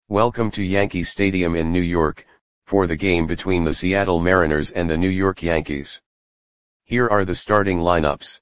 Welcome to Yankee Stadium in New York, for the game between the Seattle Mariners and the New York Yankees. Here are the starting lineups.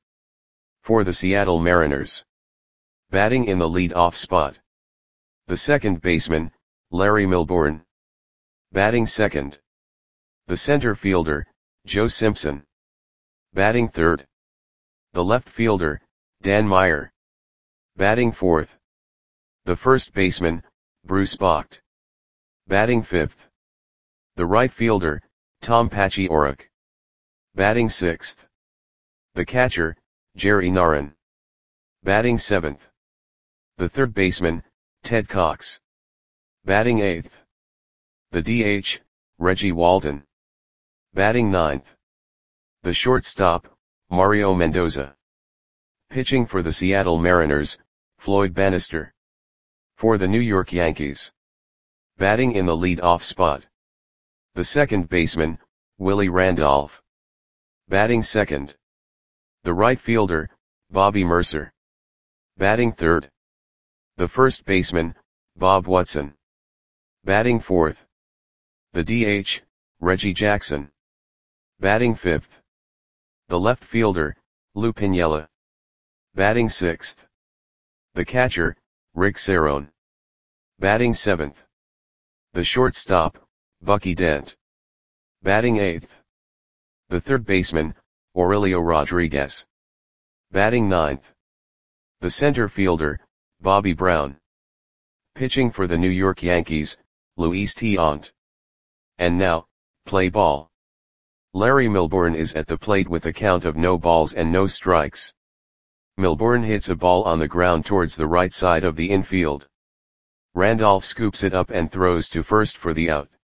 For the Seattle Mariners. Batting in the lead-off spot. The second baseman, Larry Milbourne. Batting second. The center fielder, Joe Simpson. Batting third. The left fielder, Dan Meyer. Batting fourth. The first baseman, Bruce Bocht. Batting fifth. The right fielder, Tom Paciorek. Batting sixth. The catcher, Jerry Narron. Batting seventh. The third baseman, Ted Cox. Batting eighth. The DH, Reggie Walton. Batting ninth. The shortstop, Mario Mendoza. Pitching for the Seattle Mariners, Floyd Bannister. For the New York Yankees. Batting in the lead-off spot. The second baseman, Willie Randolph. Batting second. The right fielder, Bobby Murcer. Batting third. The first baseman, Bob Watson. Batting fourth. The DH, Reggie Jackson. Batting fifth. The left fielder, Lou Piniella. Batting sixth. The catcher, Rick Cerone. Batting seventh. The shortstop, Bucky Dent. Batting eighth. The third baseman, Aurelio Rodriguez. Batting ninth. The center fielder, Bobby Brown. Pitching for the New York Yankees, Luis Tiant. And now, play ball. Larry Milbourne is at the plate with a count of no balls and no strikes. Milbourne hits a ball on the ground towards the right side of the infield. Randolph scoops it up and throws to first for the out.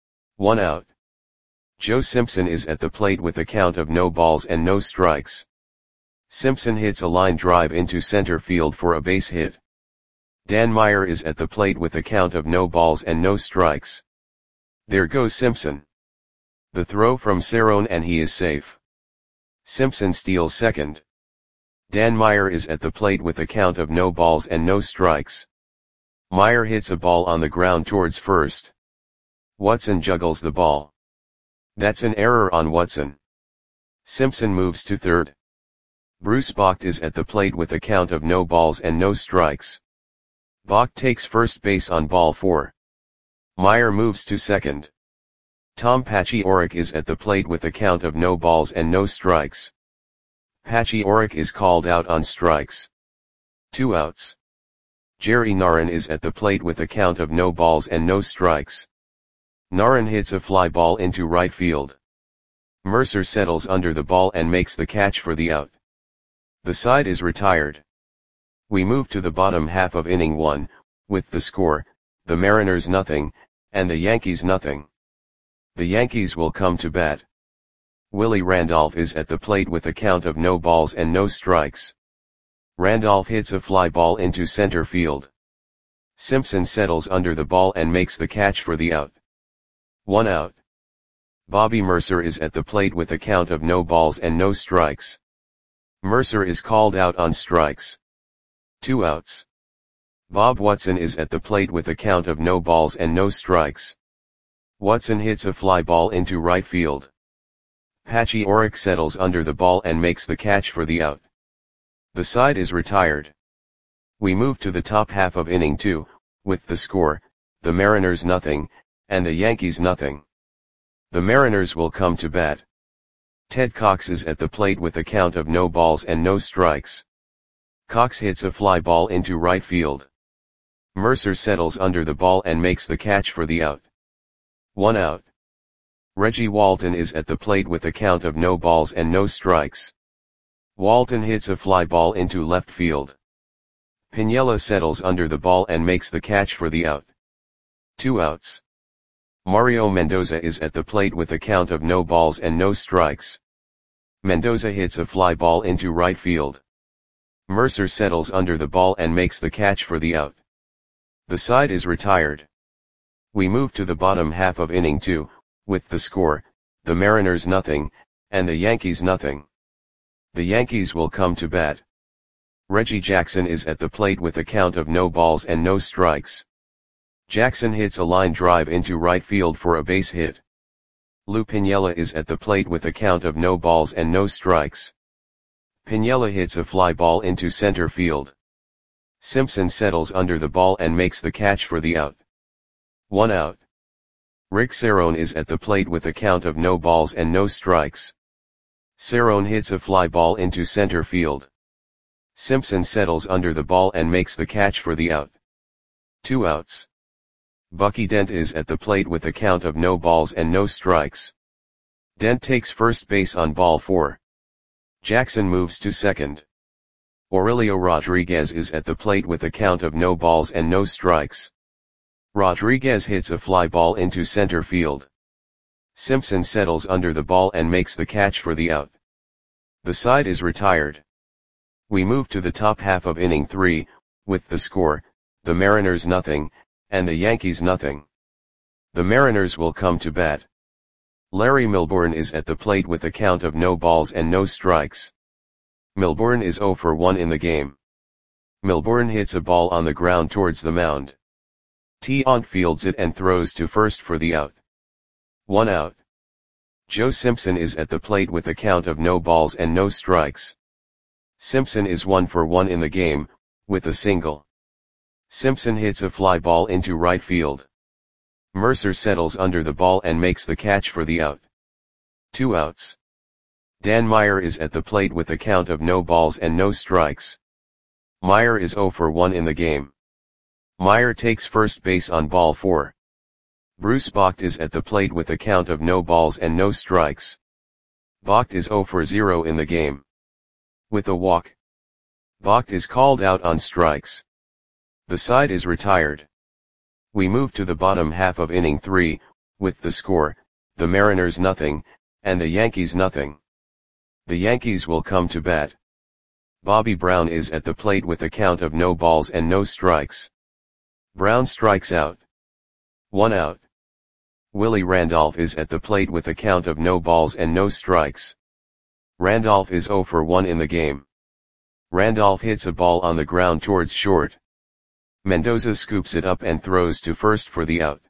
1 out. Joe Simpson is at the plate with a count of no balls and no strikes. Simpson hits a line drive into center field for a base hit. Dan Meyer is at the plate with a count of no balls and no strikes. There goes Simpson. The throw from Cerone and he is safe. Simpson steals second. Dan Meyer is at the plate with a count of no balls and no strikes. Meyer hits a ball on the ground towards first. Watson juggles the ball. That's an error on Watson. Simpson moves to third. Bruce Bocht is at the plate with a count of no balls and no strikes. Bocht takes first base on ball 4. Meyer moves to second. Tom Paciorek is at the plate with a count of no balls and no strikes. Paciorek is called out on strikes. 2 outs. Jerry Narron is at the plate with a count of no balls and no strikes. Narron hits a fly ball into right field. Murcer settles under the ball and makes the catch for the out. The side is retired. We move to the bottom half of inning 1, with the score, the Mariners nothing, and the Yankees nothing. The Yankees will come to bat. Willie Randolph is at the plate with a count of no balls and no strikes. Randolph hits a fly ball into center field. Simpson settles under the ball and makes the catch for the out. 1 out. Bobby Murcer is at the plate with a count of no balls and no strikes. Murcer is called out on strikes. 2 outs. Bob Watson is at the plate with a count of no balls and no strikes. Watson hits a fly ball into right field. Paciorek settles under the ball and makes the catch for the out. The side is retired. We move to the top half of inning 2, with the score, the Mariners nothing, and the Yankees nothing. The Mariners will come to bat. Ted Cox is at the plate with a count of no balls and no strikes. Cox hits a fly ball into right field. Murcer settles under the ball and makes the catch for the out. 1 out. Reggie Walton is at the plate with a count of no balls and no strikes. Walton hits a fly ball into left field. Piniella settles under the ball and makes the catch for the out. 2 outs. Mario Mendoza is at the plate with a count of no balls and no strikes. Mendoza hits a fly ball into right field. Murcer settles under the ball and makes the catch for the out. The side is retired. We move to the bottom half of inning 2, with the score, the Mariners nothing, and the Yankees nothing. The Yankees will come to bat. Reggie Jackson is at the plate with a count of no balls and no strikes. Jackson hits a line drive into right field for a base hit. Lou Piniella is at the plate with a count of no balls and no strikes. Piniella hits a fly ball into center field. Simpson settles under the ball and makes the catch for the out. 1 out. Rick Cerrone is at the plate with a count of no balls and no strikes. Cerrone hits a fly ball into center field. Simpson settles under the ball and makes the catch for the out. 2 outs. Bucky Dent is at the plate with a count of no balls and no strikes. Dent takes first base on ball 4. Jackson moves to second. Aurelio Rodriguez is at the plate with a count of no balls and no strikes. Rodriguez hits a fly ball into center field. Simpson settles under the ball and makes the catch for the out. The side is retired. We move to the top half of inning 3, with the score, the Mariners nothing, and the Yankees nothing. The Mariners will come to bat. Larry Milbourne is at the plate with a count of no balls and no strikes. Milbourne is 0 for 1 in the game. Milbourne hits a ball on the ground towards the mound. Tiant fields it and throws to first for the out. 1 out. Joe Simpson is at the plate with a count of no balls and no strikes. Simpson is 1 for 1 in the game, with a single. Simpson hits a fly ball into right field. Mercer settles under the ball and makes the catch for the out. 2 outs. Dan Meyer is at the plate with a count of no balls and no strikes. Meyer is 0 for 1 in the game. Meyer takes first base on ball 4. Bruce Bocht is at the plate with a count of no balls and no strikes. Bocht is 0 for 0 in the game. With a walk. Bocht is called out on strikes. The side is retired. We move to the bottom half of inning 3, with the score, the Mariners nothing, and the Yankees nothing. The Yankees will come to bat. Bobby Brown is at the plate with a count of no balls and no strikes. Brown strikes out. 1 out. Willie Randolph is at the plate with a count of no balls and no strikes. Randolph is 0 for 1 in the game. Randolph hits a ball on the ground towards short. Mendoza scoops it up and throws to first for the out.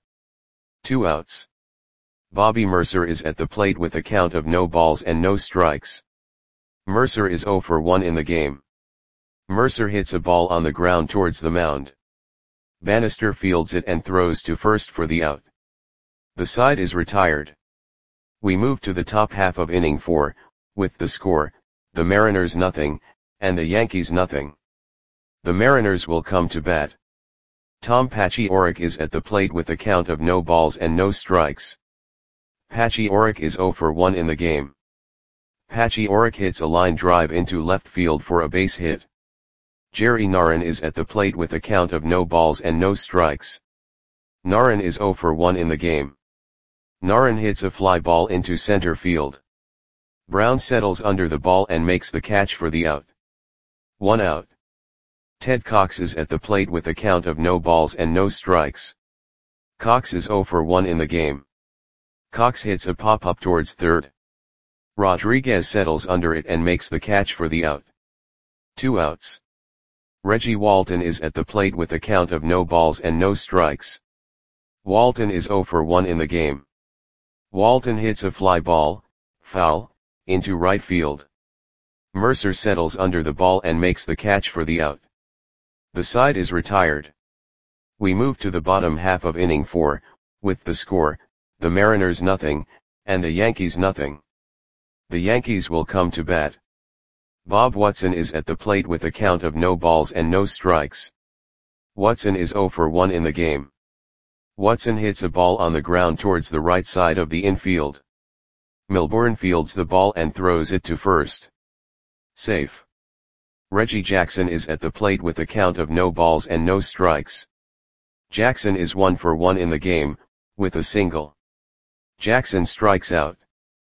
2 outs. Bobby Mercer is at the plate with a count of no balls and no strikes. Mercer is 0 for 1 in the game. Mercer hits a ball on the ground towards the mound. Bannister fields it and throws to first for the out. The side is retired. We move to the top half of inning 4, with the score, the Mariners nothing, and the Yankees nothing. The Mariners will come to bat. Tom Paciorek is at the plate with a count of no balls and no strikes. Paciorek is 0 for 1 in the game. Paciorek hits a line drive into left field for a base hit. Jerry Narron is at the plate with a count of no balls and no strikes. Narron is 0 for 1 in the game. Narron hits a fly ball into center field. Brown settles under the ball and makes the catch for the out. 1 out. Ted Cox is at the plate with a count of no balls and no strikes. Cox is 0 for 1 in the game. Cox hits a pop-up towards third. Rodriguez settles under it and makes the catch for the out. 2 outs. Reggie Walton is at the plate with a count of no balls and no strikes. Walton is 0 for 1 in the game. Walton hits a fly ball, foul, into right field. Mercer settles under the ball and makes the catch for the out. The side is retired. We move to the bottom half of inning 4, with the score, the Mariners nothing, and the Yankees nothing. The Yankees will come to bat. Bob Watson is at the plate with a count of no balls and no strikes. Watson is 0 for 1 in the game. Watson hits a ball on the ground towards the right side of the infield. Milbourne fields the ball and throws it to first. Safe. Reggie Jackson is at the plate with a count of no balls and no strikes. Jackson is 1 for 1 in the game, with a single. Jackson strikes out.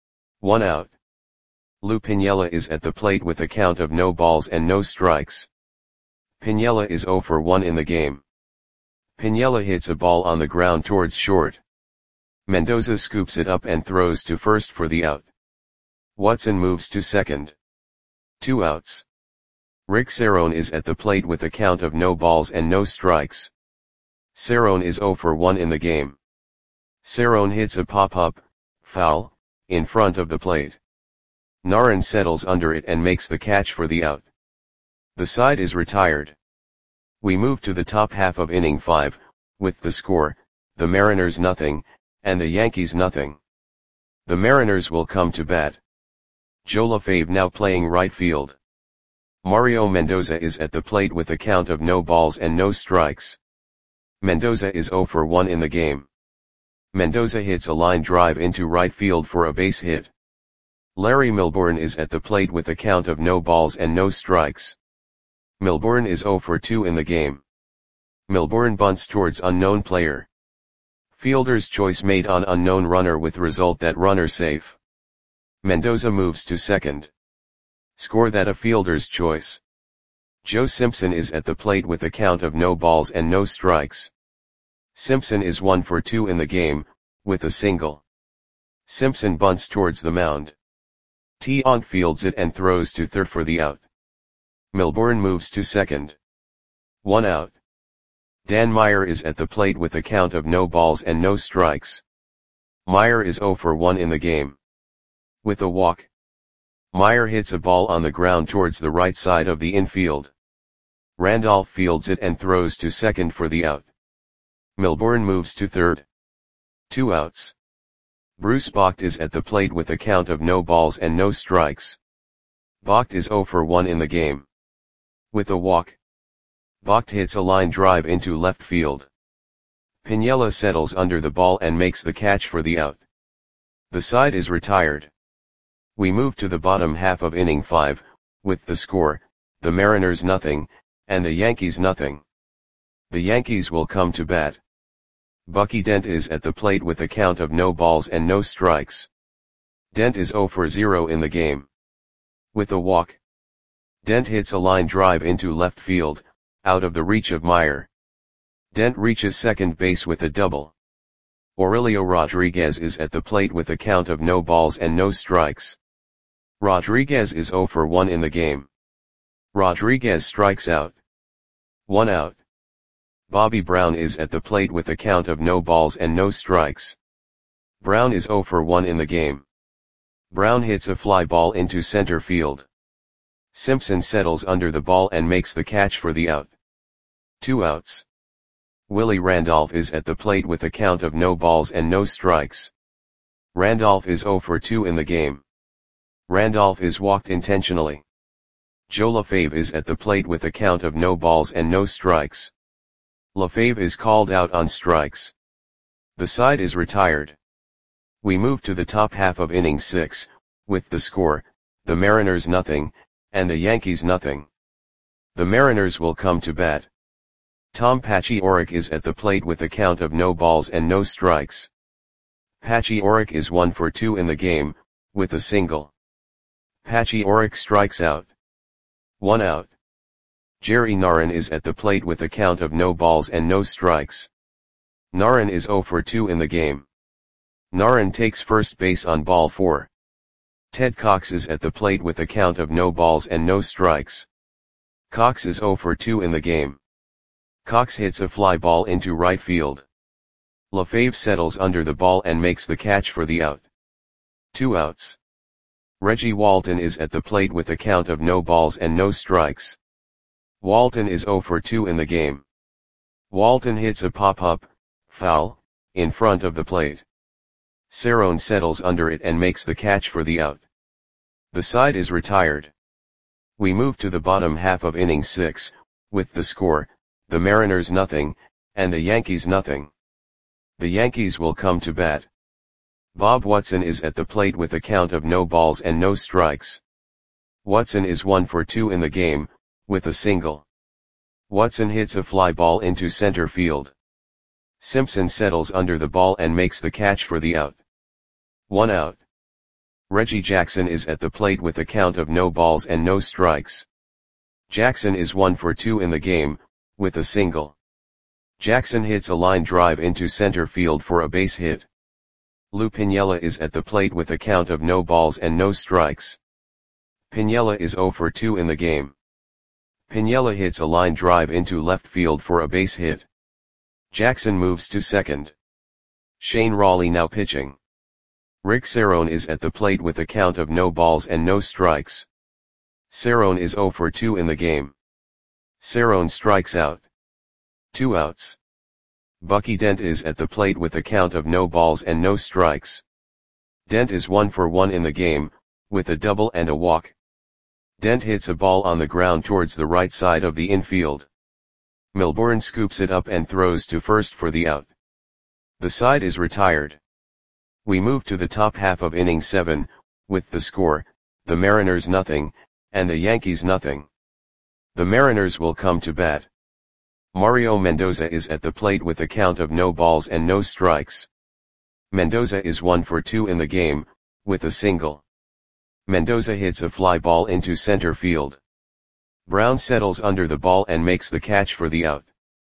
1 out. Lou Piniella is at the plate with a count of no balls and no strikes. Piniella is 0 for 1 in the game. Piniella hits a ball on the ground towards short. Mendoza scoops it up and throws to first for the out. Watson moves to second. 2 outs. Rick Cerrone is at the plate with a count of no balls and no strikes. Cerrone is 0 for 1 in the game. Cerrone hits a pop-up, foul, in front of the plate. Naran settles under it and makes the catch for the out. The side is retired. We move to the top half of inning 5, with the score, the Mariners nothing, and the Yankees nothing. The Mariners will come to bat. Joe LaFave now playing right field. Mario Mendoza is at the plate with a count of no balls and no strikes. Mendoza is 0 for 1 in the game. Mendoza hits a line drive into right field for a base hit. Larry Milbourne is at the plate with a count of no balls and no strikes. Milbourne is 0 for 2 in the game. Milbourne bunts towards unknown player. Fielder's choice made on unknown runner with result that runner safe. Mendoza moves to second. Score that a fielder's choice. Joe Simpson is at the plate with a count of no balls and no strikes. Simpson is 1 for 2 in the game, with a single. Simpson bunts towards the mound. Tiant fields it and throws to third for the out. Milbourne moves to second. 1 out. Dan Meyer is at the plate with a count of no balls and no strikes. Meyer is 0 for 1 in the game. With a walk. Meyer hits a ball on the ground towards the right side of the infield. Randolph fields it and throws to second for the out. Milbourne moves to third. 2 outs. Bruce Bocht is at the plate with a count of no balls and no strikes. Bocht is 0 for 1 in the game. With a walk. Bocht hits a line drive into left field. Piniella settles under the ball and makes the catch for the out. The side is retired. We move to the bottom half of inning 5, with the score, the Mariners nothing, and the Yankees nothing. The Yankees will come to bat. Bucky Dent is at the plate with a count of no balls and no strikes. Dent is 0 for 0 in the game. With a walk. Dent hits a line drive into left field, out of the reach of Meyer. Dent reaches second base with a double. Aurelio Rodriguez is at the plate with a count of no balls and no strikes. Rodriguez is 0 for 1 in the game. Rodriguez strikes out. 1 out. Bobby Brown is at the plate with a count of no balls and no strikes. Brown is 0 for 1 in the game. Brown hits a fly ball into center field. Simpson settles under the ball and makes the catch for the out. 2 outs. Willie Randolph is at the plate with a count of no balls and no strikes. Randolph is 0 for 2 in the game. Randolph is walked intentionally. Joe LaFave is at the plate with a count of no balls and no strikes. LaFave is called out on strikes. The side is retired. We move to the top half of inning 6, with the score, the Mariners nothing, and the Yankees nothing. The Mariners will come to bat. Tom Paciorek is at the plate with a count of no balls and no strikes. Paciorek is 1 for 2 in the game, with a single. Paciorek strikes out. 1 out. Jerry Naran is at the plate with a count of no balls and no strikes. Naran is 0 for 2 in the game. Naran takes first base on ball 4. Ted Cox is at the plate with a count of no balls and no strikes. Cox is 0 for 2 in the game. Cox hits a fly ball into right field. LaFave settles under the ball and makes the catch for the out. 2 outs. Reggie Walton is at the plate with a count of no balls and no strikes. Walton is 0 for 2 in the game. Walton hits a pop-up, foul, in front of the plate. Cerrone settles under it and makes the catch for the out. The side is retired. We move to the bottom half of inning 6, with the score, the Mariners nothing, and the Yankees nothing. The Yankees will come to bat. Bob Watson is at the plate with a count of no balls and no strikes. Watson is 1 for 2 in the game, with a single. Watson hits a fly ball into center field. Simpson settles under the ball and makes the catch for the out. 1 out. Reggie Jackson is at the plate with a count of no balls and no strikes. Jackson is 1 for 2 in the game, with a single. Jackson hits a line drive into center field for a base hit. Lou Piniella is at the plate with a count of no balls and no strikes. Piniella is 0 for 2 in the game. Piniella hits a line drive into left field for a base hit. Jackson moves to second. Shane Rawley now pitching. Rick Cerrone is at the plate with a count of no balls and no strikes. Cerrone is 0 for 2 in the game. Cerrone strikes out. 2 outs. Bucky Dent is at the plate with a count of no balls and no strikes. Dent is 1 for 1 in the game, with a double and a walk. Dent hits a ball on the ground towards the right side of the infield. Milbourne scoops it up and throws to first for the out. The side is retired. We move to the top half of inning 7, with the score, the Mariners nothing, and the Yankees nothing. The Mariners will come to bat. Mario Mendoza is at the plate with a count of no balls and no strikes. Mendoza is 1 for 2 in the game, with a single. Mendoza hits a fly ball into center field. Brown settles under the ball and makes the catch for the out.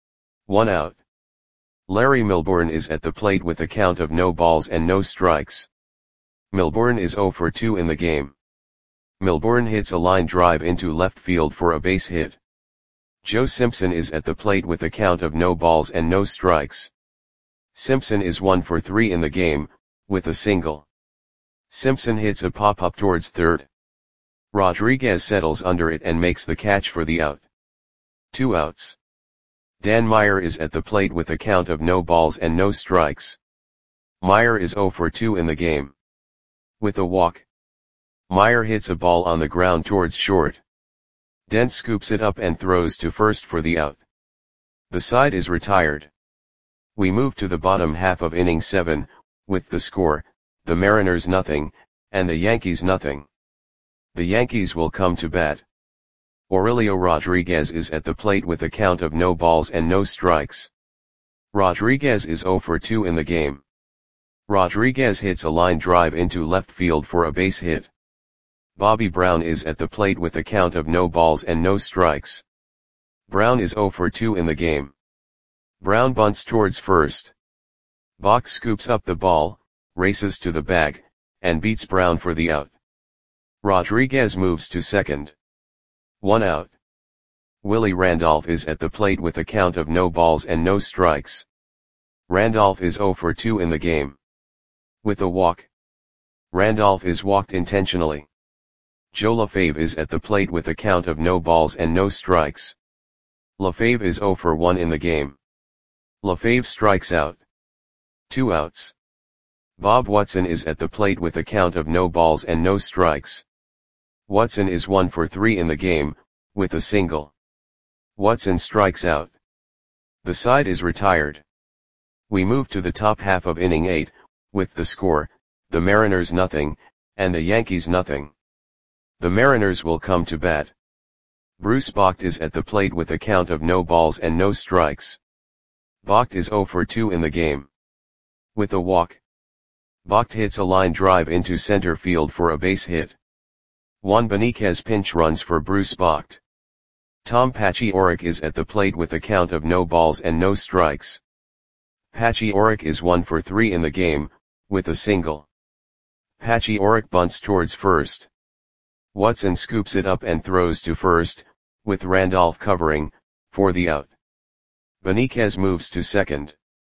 1 out. Larry Milbourne is at the plate with a count of no balls and no strikes. Milbourne is 0 for 2 in the game. Milbourne hits a line drive into left field for a base hit. Joe Simpson is at the plate with a count of no balls and no strikes. Simpson is 1 for 3 in the game, with a single. Simpson hits a pop-up towards third. Rodriguez settles under it and makes the catch for the out. 2 outs. Dan Meyer is at the plate with a count of no balls and no strikes. Meyer is 0 for 2 in the game. With a walk. Meyer hits a ball on the ground towards short. Dent scoops it up and throws to first for the out. The side is retired. We move to the bottom half of inning 7, with the score, the Mariners nothing, and the Yankees nothing. The Yankees will come to bat. Aurelio Rodriguez is at the plate with a count of no balls and no strikes. Rodriguez is 0 for 2 in the game. Rodriguez hits a line drive into left field for a base hit. Bobby Brown is at the plate with a count of no balls and no strikes. Brown is 0 for 2 in the game. Brown bunts towards first. Bach scoops up the ball, races to the bag, and beats Brown for the out. Rodriguez moves to second. 1 out. Willie Randolph is at the plate with a count of no balls and no strikes. Randolph is 0 for 2 in the game. With a walk. Randolph is walked intentionally. Joe LaFave is at the plate with a count of no balls and no strikes. LaFave is 0 for 1 in the game. LaFave strikes out. 2 outs. Bob Watson is at the plate with a count of no balls and no strikes. Watson is 1 for 3 in the game, with a single. Watson strikes out. The side is retired. We move to the top half of inning 8, with the score, the Mariners nothing, and the Yankees nothing. The Mariners will come to bat. Bruce Bocht is at the plate with a count of no balls and no strikes. Bocht is 0 for 2 in the game. With a walk. Bocht hits a line drive into center field for a base hit. Juan Beniquez pinch runs for Bruce Bocht. Tom Paciorek is at the plate with a count of no balls and no strikes. Paciorek is 1 for 3 in the game, with a single. Paciorek bunts towards first. Watson scoops it up and throws to first, with Randolph covering, for the out. Beniquez moves to second.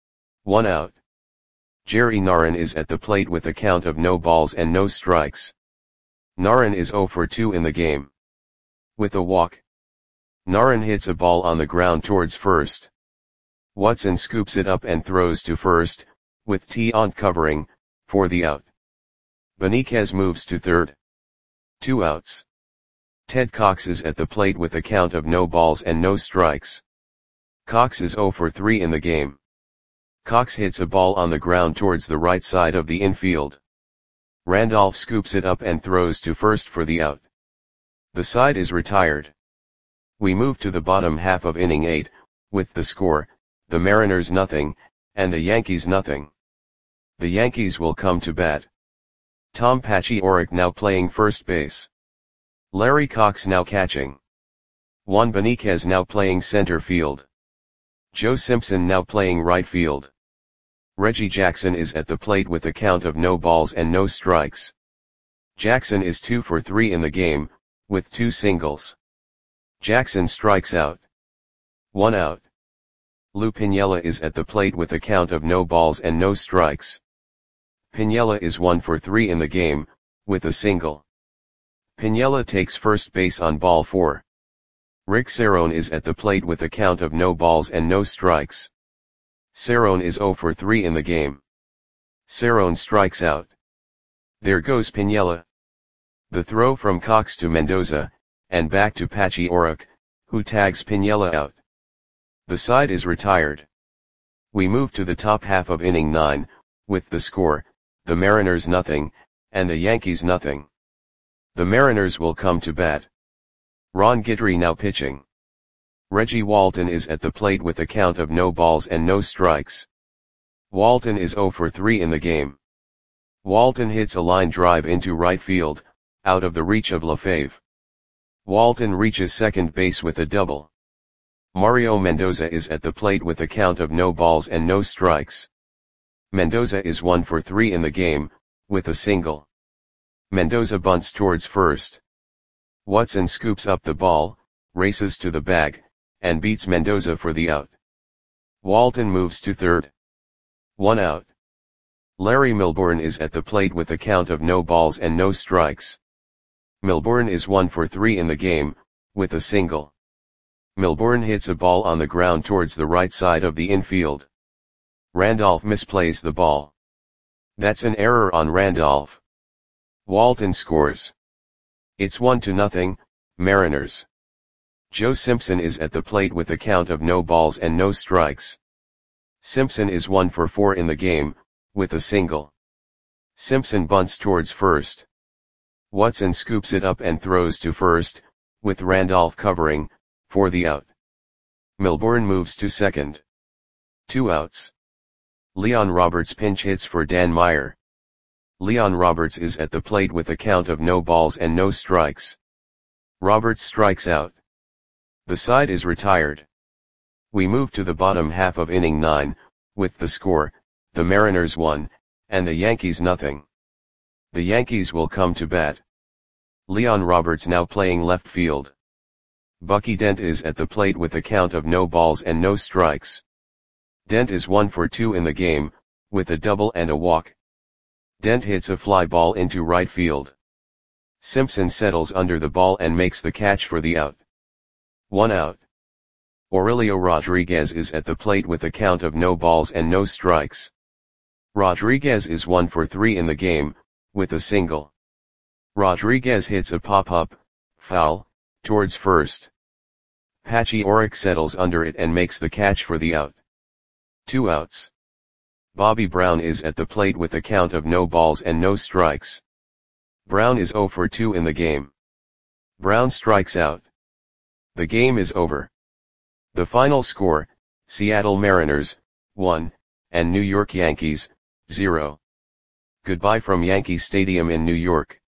1 out. Jerry Narron is at the plate with a count of no balls and no strikes. Narron is 0 for 2 in the game. With a walk. Narron hits a ball on the ground towards first. Watson scoops it up and throws to first, with Tiant covering, for the out. Beniquez moves to third. 2 outs. Ted Cox is at the plate with a count of no balls and no strikes. Cox is 0 for 3 in the game. Cox hits a ball on the ground towards the right side of the infield. Randolph scoops it up and throws to first for the out. The side is retired. We move to the bottom half of inning 8, with the score, the Mariners nothing, and the Yankees nothing. The Yankees will come to bat. Tom Paciorek now playing first base. Larry Cox now catching. Juan Beniquez now playing center field. Joe Simpson now playing right field. Reggie Jackson is at the plate with a count of no balls and no strikes. Jackson is 2 for 3 in the game, with 2 singles. Jackson strikes out. 1 out. Lou Piniella is at the plate with a count of no balls and no strikes. Piniella is 1 for 3 in the game, with a single. Piniella takes first base on ball 4. Rick Cerrone is at the plate with a count of no balls and no strikes. Cerrone is 0 for 3 in the game. Cerrone strikes out. There goes Piniella. The throw from Cox to Mendoza, and back to Patchy Auroch, who tags Piniella out. The side is retired. We move to the top half of inning 9, with the score, the Mariners nothing, and the Yankees nothing. The Mariners will come to bat. Ron Guidry now pitching. Reggie Walton is at the plate with a count of no balls and no strikes. Walton is 0 for 3 in the game. Walton hits a line drive into right field, out of the reach of LaFave. Walton reaches second base with a double. Mario Mendoza is at the plate with a count of no balls and no strikes. Mendoza is 1 for 3 in the game, with a single. Mendoza bunts towards first. Watson scoops up the ball, races to the bag, and beats Mendoza for the out. Walton moves to third. 1 out. Larry Milbourne is at the plate with a count of no balls and no strikes. Milbourne is 1 for 3 in the game, with a single. Milbourne hits a ball on the ground towards the right side of the infield. Randolph misplays the ball. That's an error on Randolph. Walton scores. It's 1-0, Mariners. Joe Simpson is at the plate with a count of no balls and no strikes. Simpson is 1 for 4 in the game, with a single. Simpson bunts towards first. Watson scoops it up and throws to first, with Randolph covering, for the out. Milbourne moves to second. 2 outs. Leon Roberts pinch hits for Dan Meyer. Leon Roberts is at the plate with a count of no balls and no strikes. Roberts strikes out. The side is retired. We move to the bottom half of inning 9, with the score, the Mariners 1, and the Yankees nothing. The Yankees will come to bat. Leon Roberts now playing left field. Bucky Dent is at the plate with a count of no balls and no strikes. Dent is 1 for 2 in the game, with a double and a walk. Dent hits a fly ball into right field. Simpson settles under the ball and makes the catch for the out. 1 out. Aurelio Rodriguez is at the plate with a count of no balls and no strikes. Rodriguez is 1 for 3 in the game, with a single. Rodriguez hits a pop-up, foul, towards first. Patchy Auroch settles under it and makes the catch for the out. 2 outs. Bobby Brown is at the plate with a count of no balls and no strikes. Brown is 0 for 2 in the game. Brown strikes out. The game is over. The final score, Seattle Mariners, 1, and New York Yankees, 0. Goodbye from Yankee Stadium in New York.